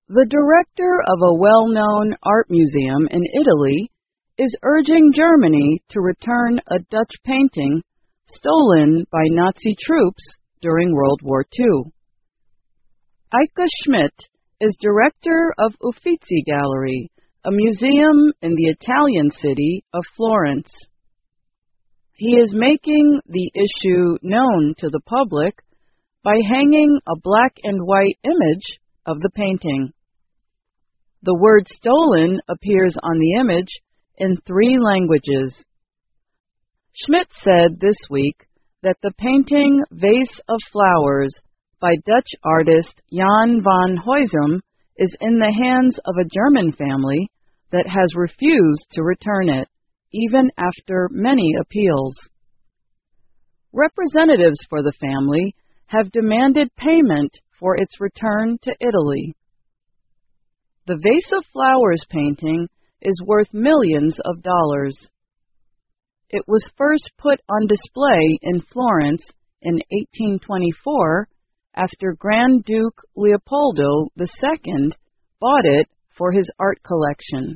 The director of a well-known art museum in Italy is urging Germany to return a Dutch painting stolen by Nazi troops during World War II. Eike Schmidt is director of Uffizi Gallery, a museum in the Italian city of Florence. He is making the issue known to the public by hanging a black and white image of the painting. The word stolen appears on the image in 3 languages. Schmidt said this week that the painting Vase of Flowers by Dutch artist Jan van Huysum is in the hands of a German family that has refused to return it, even after many appeals. Representatives for the family have demanded payment for its return to Italy. The Vase of Flowers painting is worth millions of dollars. It was first put on display in Florence in 1824 after Grand Duke Leopoldo II bought it for his art collection.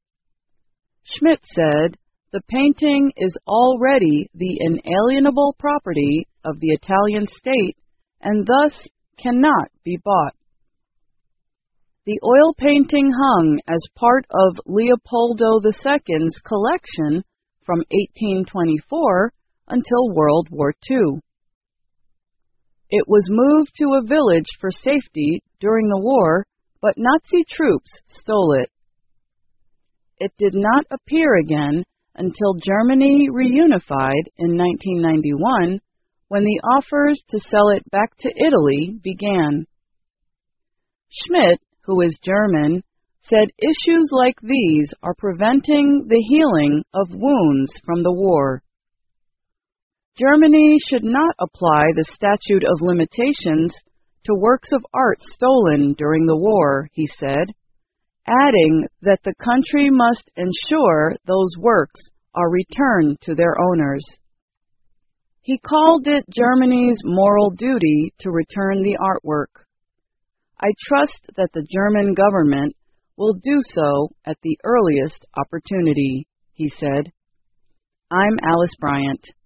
Schmidt said the painting is already the inalienable property of the Italian state and thus cannot be bought. The oil painting hung as part of Leopoldo II's collection from 1824 until World War II. It was moved to a village for safety during the war, but Nazi troops stole it. It did not appear again until Germany reunified in 1991, when the offers to sell it back to Italy began. Schmidt, who is German, said issues like these are preventing the healing of wounds from the war. Germany should not apply the statute of limitations to works of art stolen during the war, he said, adding that the country must ensure those works are returned to their owners. He called it Germany's moral duty to return the artwork. I trust that the German government will do so at the earliest opportunity, he said. I'm Alice Bryant.